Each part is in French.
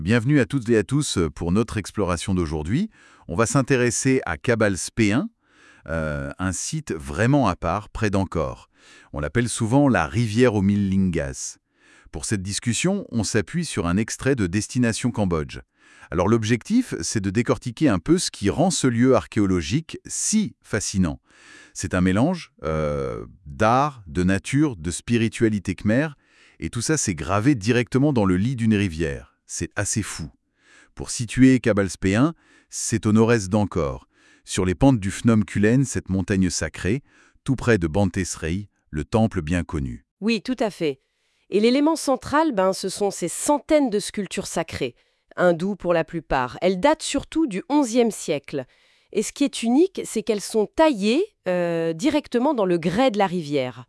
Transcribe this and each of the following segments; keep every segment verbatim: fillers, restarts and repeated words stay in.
Bienvenue à toutes et à tous pour notre exploration d'aujourd'hui. On va s'intéresser à Cabalspéen, euh, un site vraiment à part, près d'Ankor. On l'appelle souvent la rivière aux mille lingas. Pour cette discussion, on s'appuie sur un extrait de Destination Cambodge. Alors l'objectif, c'est de décortiquer un peu ce qui rend ce lieu archéologique si fascinant. C'est un mélange euh, d'art, de nature, de spiritualité khmère, et tout ça c'est gravé directement dans le lit d'une rivière. C'est assez fou. Pour situer Cabalspéen, c'est au nord-est d'Ankor, sur les pentes du Phnom Kulen, cette montagne sacrée, tout près de Bante Srey, le temple bien connu. Oui, tout à fait. Et l'élément central, ben, ce sont ces centaines de sculptures sacrées, hindoues pour la plupart. Elles datent surtout du onzième siècle. Et ce qui est unique, c'est qu'elles sont taillées euh, directement dans le grès de la rivière,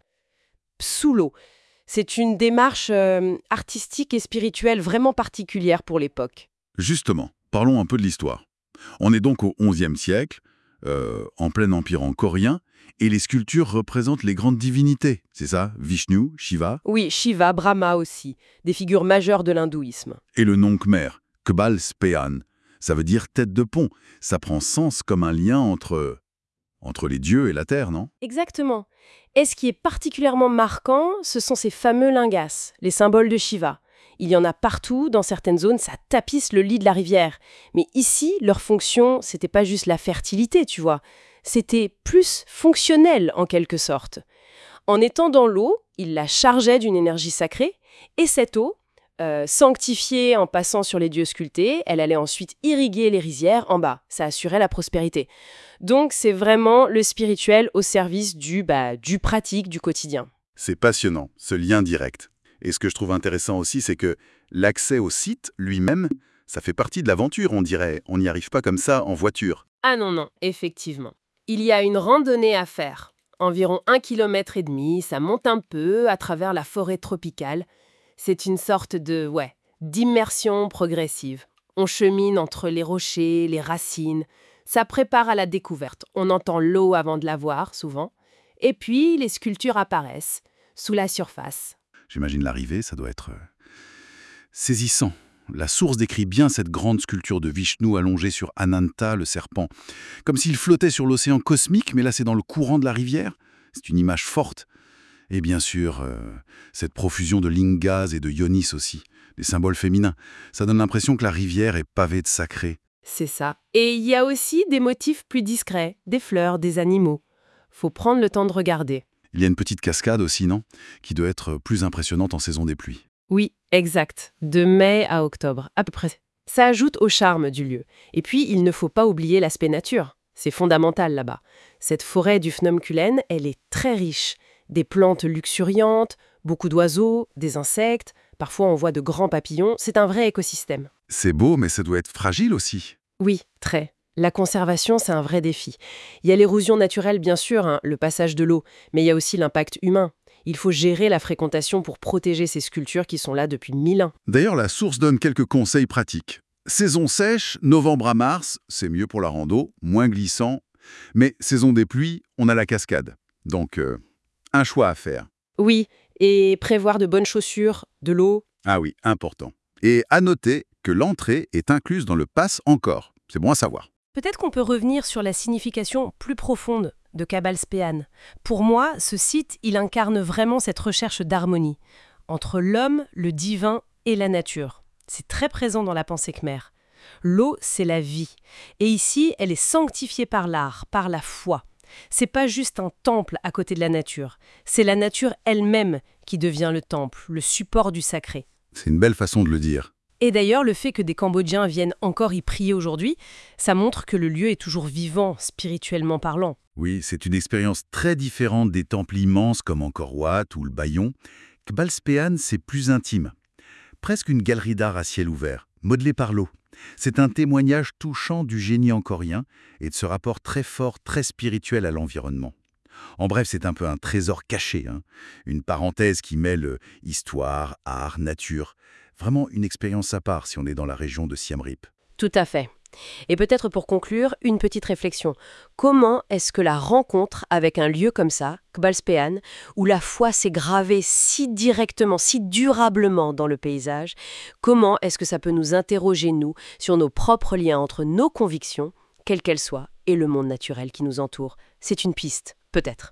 sous l'eau. C'est une démarche euh, artistique et spirituelle vraiment particulière pour l'époque. Justement, parlons un peu de l'histoire. On est donc au onzième siècle, euh, en plein empire angkorien, et les sculptures représentent les grandes divinités, c'est ça? Vishnu, Shiva, Oui, Shiva, Brahma aussi, des figures majeures de l'hindouisme. et le nom khmer, Cabalspéan. Ça veut dire tête de pont. Ça prend sens comme un lien entre, entre les dieux et la terre, non? Exactement. Et ce qui est particulièrement marquant, ce sont ces fameux lingas, les symboles de Shiva. Il y en a partout, dans certaines zones, ça tapisse le lit de la rivière. Mais ici, leur fonction, c'était pas juste la fertilité, tu vois. C'était plus fonctionnel, en quelque sorte. En étant dans l'eau, ils la chargeaient d'une énergie sacrée, et cette eau, euh, sanctifiée en passant sur les dieux sculptés, elle allait ensuite irriguer les rizières en bas. Ça assurait la prospérité. Donc c'est vraiment le spirituel au service du, bah, du pratique, du quotidien. C'est passionnant, ce lien direct. Et ce que je trouve intéressant aussi, c'est que l'accès au site lui-même, ça fait partie de l'aventure, on dirait. On n'y arrive pas comme ça en voiture. Ah non, non, effectivement. Il y a une randonnée à faire. Environ un kilomètre et demi, ça monte un peu à travers la forêt tropicale. C'est une sorte de, ouais, d'immersion progressive. On chemine entre les rochers, les racines. Ça prépare à la découverte. On entend l'eau avant de la voir, souvent. Et puis, les sculptures apparaissent, sous la surface. J'imagine l'arrivée, ça doit être euh, saisissant. La source décrit bien cette grande sculpture de Vishnu allongée sur Ananta, le serpent. Comme s'il flottait sur l'océan cosmique, mais là c'est dans le courant de la rivière. C'est une image forte. Et bien sûr, euh, cette profusion de lingas et de yonis aussi, des symboles féminins. Ça donne l'impression que la rivière est pavée de sacré. C'est ça. Et il y a aussi des motifs plus discrets, des fleurs, des animaux. Faut prendre le temps de regarder. Il y a une petite cascade aussi, non? Qui doit être plus impressionnante en saison des pluies. Oui, exact. De mai à octobre, à peu près. Ça ajoute au charme du lieu. Et puis, il ne faut pas oublier l'aspect nature. C'est fondamental là-bas. Cette forêt du Phnom Kulen, elle est très riche. Des plantes luxuriantes, beaucoup d'oiseaux, des insectes. Parfois, on voit de grands papillons. C'est un vrai écosystème. C'est beau, mais ça doit être fragile aussi. Oui, très. La conservation, c'est un vrai défi. Il y a l'érosion naturelle, bien sûr, hein, le passage de l'eau, mais il y a aussi l'impact humain. Il faut gérer la fréquentation pour protéger ces sculptures qui sont là depuis mille ans. D'ailleurs, la source donne quelques conseils pratiques. Saison sèche, novembre à mars, c'est mieux pour la rando, moins glissant. Mais saison des pluies, on a la cascade. Donc, euh, un choix à faire. Oui, et prévoir de bonnes chaussures, de l'eau. Ah oui, important. Et à noter que l'entrée est incluse dans le pass encore. C'est bon à savoir. Peut-être qu'on peut revenir sur la signification plus profonde de Cabalspéan. Pour moi, ce site, il incarne vraiment cette recherche d'harmonie entre l'homme, le divin et la nature. C'est très présent dans la pensée khmère. L'eau, c'est la vie. Et ici, elle est sanctifiée par l'art, par la foi. C'est pas juste un temple à côté de la nature. C'est la nature elle-même qui devient le temple, le support du sacré. C'est une belle façon de le dire. Et d'ailleurs, le fait que des Cambodgiens viennent encore y prier aujourd'hui, ça montre que le lieu est toujours vivant, spirituellement parlant. Oui, c'est une expérience très différente des temples immenses comme Angkor Wat ou le Bayon. Cabalspéan, c'est plus intime. Presque une galerie d'art à ciel ouvert, modelée par l'eau. C'est un témoignage touchant du génie angkorien et de ce rapport très fort, très spirituel à l'environnement. En bref, c'est un peu un trésor caché, hein, une parenthèse qui mêle histoire, art, nature. Vraiment une expérience à part si on est dans la région de Siem Reap. Tout à fait. Et peut-être pour conclure, une petite réflexion. Comment est-ce que la rencontre avec un lieu comme ça, Kbalspean, où la foi s'est gravée si directement, si durablement dans le paysage, comment est-ce que ça peut nous interroger, nous, sur nos propres liens entre nos convictions, quelles qu'elles soient, et le monde naturel qui nous entoure? C'est une piste, peut-être.